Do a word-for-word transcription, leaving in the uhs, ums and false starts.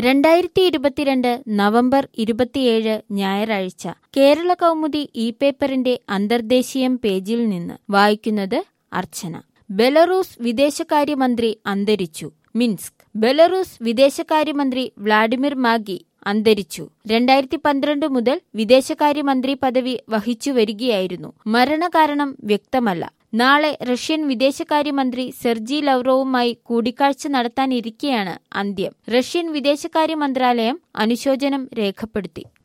രണ്ടായിരത്തി ഇരുപത്തിരണ്ട് നവംബർ ഇരുപത്തിയേഴ് ഞായറാഴ്ച കേരള കൗമുദി ഇ പേപ്പറിന്റെ അന്തർദേശീയം പേജിൽ നിന്ന് വായിക്കുന്നത് അർച്ചന. ബെലറൂസ് വിദേശകാര്യമന്ത്രി അന്തരിച്ചു. മിൻസ്ക്. ബെലറൂസ് വിദേശകാര്യമന്ത്രി വ്ളാഡിമിർ മാഗി അന്തരിച്ചു. രണ്ടായിരത്തി പന്ത്രണ്ട് മുതൽ വിദേശകാര്യമന്ത്രി പദവി വഹിച്ചു വരികയായിരുന്നു. മരണകാരണം വ്യക്തമല്ല. നാളെ റഷ്യൻ വിദേശകാര്യമന്ത്രി സെർജി ലവ്റോവുമായി കൂടിക്കാഴ്ച നടത്താനിരിക്കെയാണ് അന്ത്യം. റഷ്യൻ വിദേശകാര്യ മന്ത്രാലയം അനുശോചനം രേഖപ്പെടുത്തി.